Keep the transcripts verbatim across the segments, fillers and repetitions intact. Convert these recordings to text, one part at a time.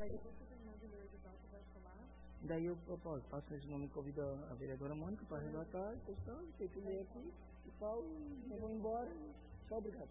Daí eu, eu, eu faço esse nome, convido a vereadora Mônica para relatar a questão, tem que ler aqui e tal, e eu vou embora. Tchau, obrigado.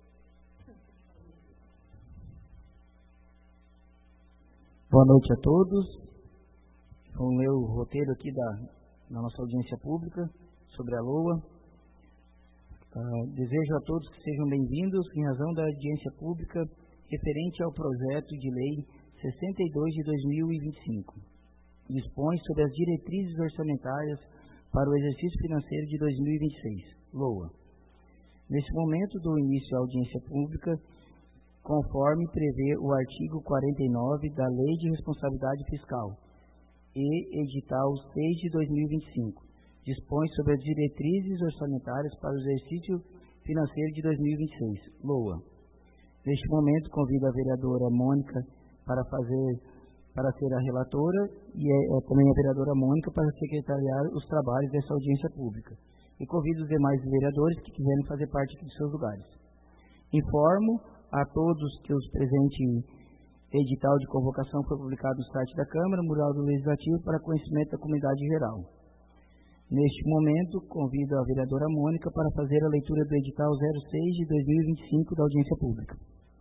Boa noite a todos. Vamos ler o roteiro aqui da, da nossa audiência pública sobre a LOA. Uh, desejo a todos que sejam bem-vindos em razão da audiência pública referente ao projeto de lei sessenta e dois de dois mil e vinte e cinco. Dispõe sobre as diretrizes orçamentárias para o exercício financeiro de dois mil e vinte e seis, LOA. Neste momento do início da audiência pública, conforme prevê o artigo quarenta e nove da Lei de Responsabilidade Fiscal e edital seis de dois mil e vinte e cinco, dispõe sobre as diretrizes orçamentárias para o exercício financeiro de dois mil e vinte e seis, LOA. Neste momento, convido a vereadora Mônica para fazer para ser a relatora e é, é, também a vereadora Mônica para secretariar os trabalhos dessa audiência pública. E convido os demais vereadores que quiserem fazer parte aqui de seus lugares. Informo a todos que o presente edital de convocação foi publicado no site da Câmara, Mural do Legislativo, para conhecimento da comunidade geral. Neste momento, convido a vereadora Mônica para fazer a leitura do edital zero seis de dois mil e vinte e cinco da audiência pública.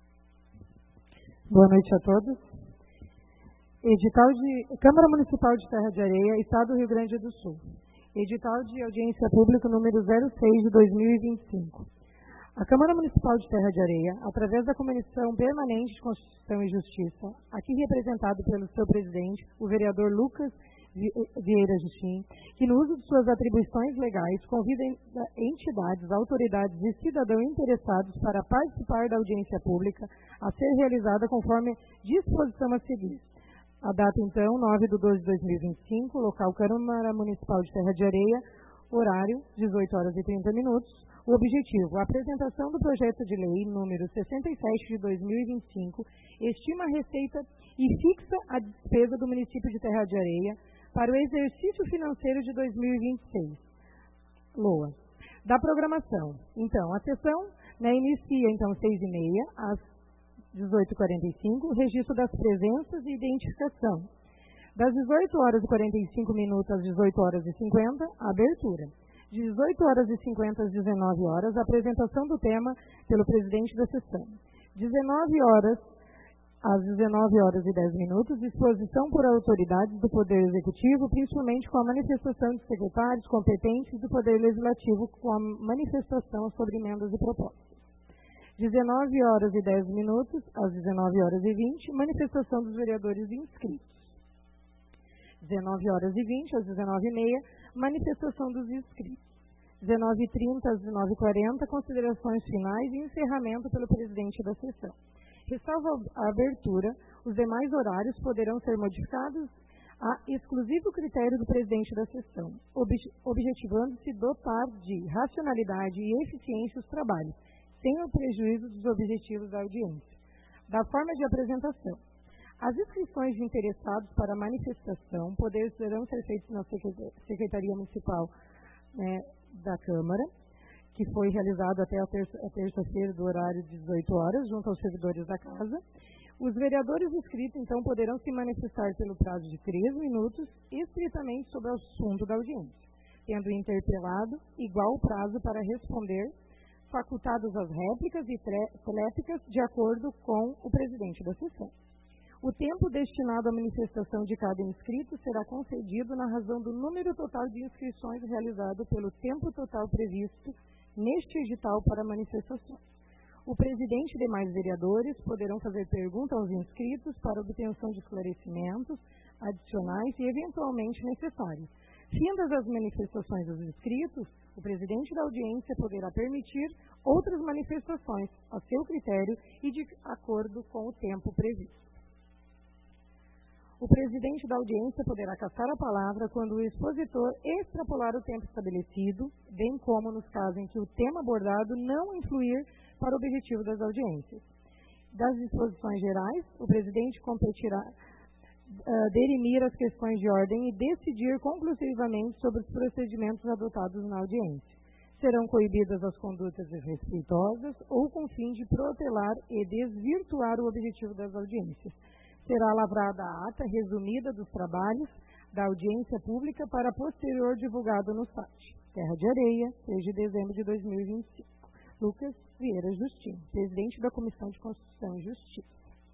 Boa noite a todos. Edital de Câmara Municipal de Terra de Areia, Estado do Rio Grande do Sul. Edital de audiência pública número zero seis de dois mil e vinte e cinco. A Câmara Municipal de Terra de Areia, através da Comissão Permanente de Constituição e Justiça, aqui representado pelo seu presidente, o vereador Lucas Vieira Justin, que no uso de suas atribuições legais convida entidades, autoridades e cidadãos interessados para participar da audiência pública a ser realizada conforme disposição a seguir. A data, então, nove de doze de dois mil e vinte e cinco, local Câmara Municipal de Terra de Areia, horário, dezoito horas e trinta minutos. O objetivo, a apresentação do projeto de lei número sessenta e sete de dois mil e vinte e cinco, estima a receita e fixa a despesa do município de Terra de Areia para o exercício financeiro de dois mil e vinte e seis. LOA. Da programação. Então, a sessão né, inicia, então, seis e meia, às dezoito e quarenta e cinco, registro das presenças e identificação. Das dezoito horas e quarenta e cinco minutos às dezoito horas e cinquenta, abertura. De dezoito horas e cinquenta às dezenove horas, apresentação do tema pelo presidente da sessão. dezenove horas às dezenove horas e dez minutos, exposição por autoridades do Poder Executivo, principalmente com a manifestação de secretários competentes do Poder Legislativo, com a manifestação sobre emendas e propostas. dezenove horas e dez minutos, às dezenove horas e vinte, manifestação dos vereadores inscritos. dezenove horas e vinte, às dezenove e meia, manifestação dos inscritos. dezenove e trinta, às dezenove e quarenta, considerações finais e encerramento pelo presidente da sessão. Ressalvo a abertura, os demais horários poderão ser modificados a exclusivo critério do presidente da sessão, objetivando-se dotar de racionalidade e eficiência os trabalhos, sem o prejuízo dos objetivos da audiência. Da forma de apresentação. As inscrições de interessados para a manifestação poderão ser feitas na Secretaria Municipal né, da Câmara, que foi realizado até a terça-feira do horário de dezoito horas, junto aos servidores da Casa. Os vereadores inscritos, então, poderão se manifestar pelo prazo de três minutos, estritamente sobre o assunto da audiência, tendo interpelado igual prazo para responder, facultadas as réplicas e tréplicas de acordo com o presidente da sessão. O tempo destinado à manifestação de cada inscrito será concedido na razão do número total de inscrições realizado pelo tempo total previsto neste edital para manifestações. O presidente e demais vereadores poderão fazer perguntas aos inscritos para obtenção de esclarecimentos adicionais e eventualmente necessários. Findas as manifestações dos inscritos, o presidente da audiência poderá permitir outras manifestações a seu critério e de acordo com o tempo previsto. O presidente da audiência poderá cassar a palavra quando o expositor extrapolar o tempo estabelecido, bem como nos casos em que o tema abordado não influir para o objetivo das audiências. Das disposições gerais, o presidente competirá uh, derimir as questões de ordem e decidir conclusivamente sobre os procedimentos adotados na audiência. Serão coibidas as condutas desrespeitosas ou com fim de protelar e desvirtuar o objetivo das audiências. Será lavrada a ata resumida dos trabalhos da audiência pública para posterior divulgado no site. Terra de Areia, três de dezembro de dois mil e vinte e cinco. Lucas Vieira Justino, presidente da Comissão de Constituição e Justiça.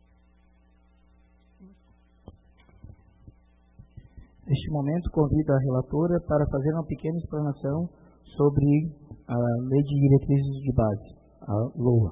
Neste momento, convido a relatora para fazer uma pequena explanação sobre a Lei de Diretrizes de Base, a LOA.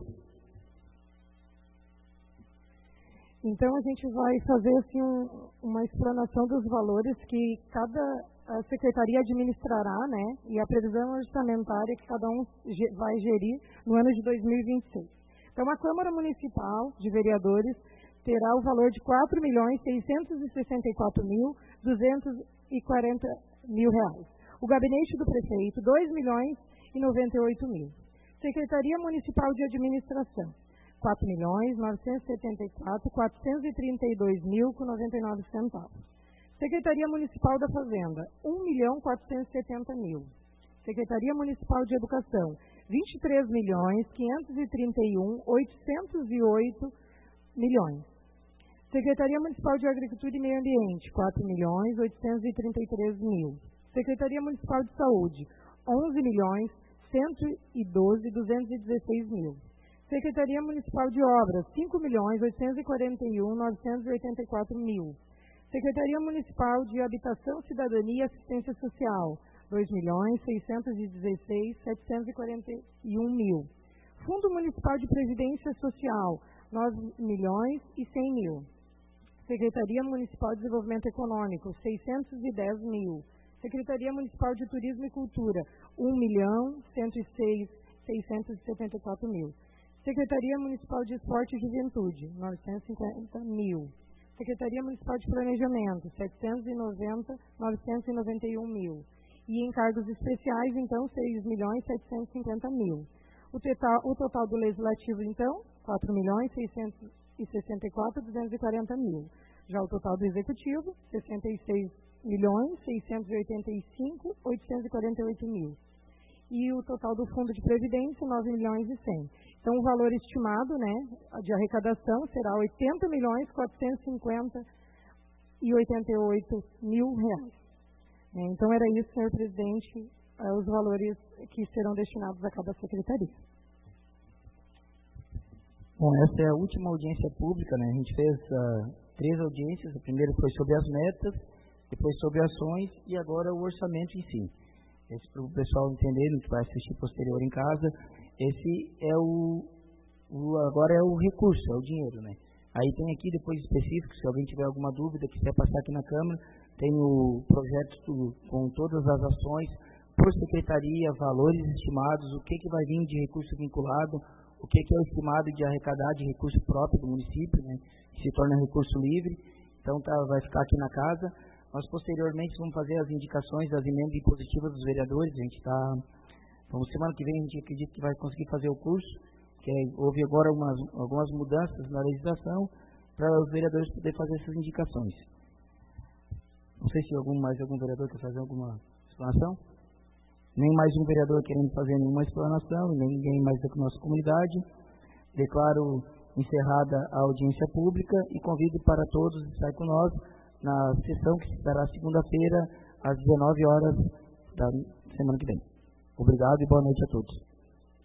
Então, a gente vai fazer assim, um, uma explanação dos valores que cada a secretaria administrará, né, e a previsão orçamentária que cada um ge, vai gerir no ano de dois mil e vinte e seis. Então, a Câmara Municipal de Vereadores terá o valor de quatro milhões seiscentos e sessenta e quatro mil duzentos e quarenta mil reais. O Gabinete do Prefeito, dois milhões e noventa e oito mil. Secretaria Municipal de Administração, quatro milhões novecentos e setenta e quatro mil quatrocentos e trinta e dois mil com noventa e nove centavos. Secretaria Municipal da Fazenda, um milhão quatrocentos e setenta mil. Secretaria Municipal de Educação, vinte e três milhões quinhentos e trinta e um mil oitocentos e oito milhões. Secretaria Municipal de Agricultura e Meio Ambiente, quatro milhões oitocentos e trinta e três mil. Secretaria Municipal de Saúde, onze milhões cento e doze mil duzentos e dezesseis mil. Secretaria Municipal de Obras, cinco milhões oitocentos e quarenta e um mil novecentos e oitenta e quatro mil. Secretaria Municipal de Habitação, Cidadania e Assistência Social, dois milhões seiscentos e dezesseis mil setecentos e quarenta e um mil. Fundo Municipal de Previdência Social, nove milhões e cem mil. Secretaria Municipal de Desenvolvimento Econômico, seiscentos e dez mil. Secretaria Municipal de Turismo e Cultura, um milhão cento e seis mil seiscentos e setenta e quatro mil. Secretaria Municipal de Esporte e Juventude, novecentos e cinquenta mil. Secretaria Municipal de Planejamento, setecentos e noventa mil novecentos e noventa e um mil. E encargos especiais, então, seis milhões setecentos e cinquenta mil. O total, o total do Legislativo, então, quatro milhões seiscentos e sessenta e quatro mil duzentos e quarenta mil. Já o total do Executivo, sessenta e seis milhões seiscentos e oitenta e cinco mil oitocentos e quarenta e oito mil. E o total do Fundo de Previdência, nove milhões e cem. Então, o valor estimado, né, de arrecadação será oitenta milhões quatrocentos e cinquenta e oitenta e oito mil reais. É, então, era isso, senhor presidente, é, os valores que serão destinados a cada secretaria. Bom, essa é a última audiência pública, né? A gente fez uh, três audiências. A primeira foi sobre as metas, depois sobre ações e agora o orçamento em si. Esse para o pessoal entender, que vai assistir posterior em casa, esse é o, o, agora é o recurso, é o dinheiro, né? Aí tem aqui depois específico, se alguém tiver alguma dúvida, quiser passar aqui na Câmara, tem o projeto com todas as ações, por secretaria, valores estimados, o que, que vai vir de recurso vinculado, o que, que é estimado de arrecadar de recurso próprio do município, né? Que se torna recurso livre. Então tá, vai ficar aqui na casa. Nós, posteriormente, vamos fazer as indicações das emendas impositivas dos vereadores. A gente está... Então, semana que vem, a gente acredita que vai conseguir fazer o curso, que é, houve agora umas, algumas mudanças na legislação para os vereadores poderem fazer essas indicações. Não sei se algum, mais algum vereador quer fazer alguma explanação. Nem mais um vereador querendo fazer nenhuma explanação, nem ninguém mais da nossa comunidade. Declaro encerrada a audiência pública e convido para todos estar com nós na sessão que se dará segunda-feira, às dezenove horas da semana que vem. Obrigado e boa noite a todos.